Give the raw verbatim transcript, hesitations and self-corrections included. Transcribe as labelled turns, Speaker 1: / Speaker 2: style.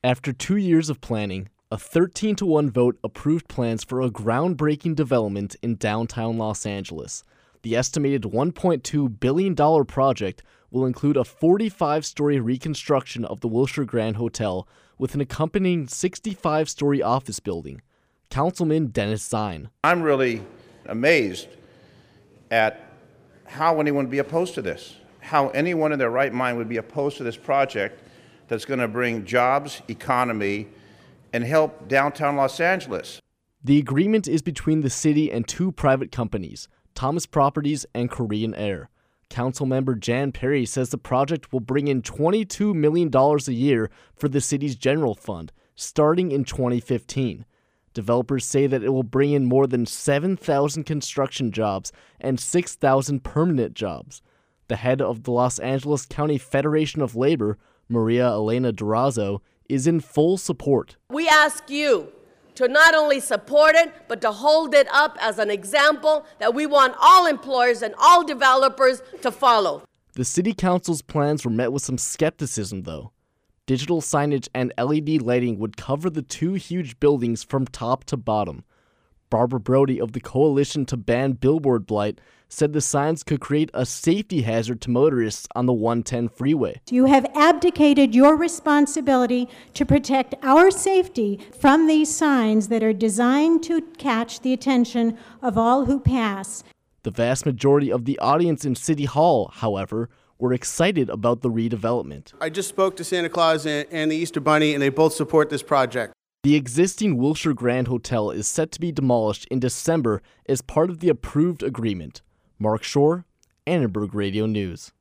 Speaker 1: After two years of planning, a thirteen to one vote approved plans for a groundbreaking development in downtown Los Angeles. The estimated one point two billion dollars project will include a forty-five story reconstruction of the Wilshire Grand Hotel with an accompanying sixty-five story office building. Councilman Dennis Zine.
Speaker 2: I'm really amazed at how anyone would be opposed to this, how anyone in their right mind would be opposed to this project that's going to bring jobs, economy, and help downtown Los Angeles.
Speaker 1: The agreement is between the city and two private companies, Thomas Properties and Korean Air. Councilmember Jan Perry says the project will bring in twenty-two million dollars a year for the city's general fund, starting in twenty fifteen. Developers say that it will bring in more than seven thousand construction jobs and six thousand permanent jobs. The head of the Los Angeles County Federation of Labor, Maria Elena Durazo, is in full support.
Speaker 3: We ask you to not only support it, but to hold it up as an example that we want all employers and all developers to follow.
Speaker 1: The city council's plans were met with some skepticism, though. Digital signage and L E D lighting would cover the two huge buildings from top to bottom. Barbara Brody of the Coalition to Ban Billboard Blight said the signs could create a safety hazard to motorists on the one ten freeway.
Speaker 4: You have abdicated your responsibility to protect our safety from these signs that are designed to catch the attention of all who pass.
Speaker 1: The vast majority of the audience in City Hall, however, were excited about the redevelopment.
Speaker 5: I just spoke to Santa Claus and, and the Easter Bunny, and they both support this project.
Speaker 1: The existing Wilshire Grand Hotel is set to be demolished in December as part of the approved agreement. Mark Shore, Annenberg Radio News.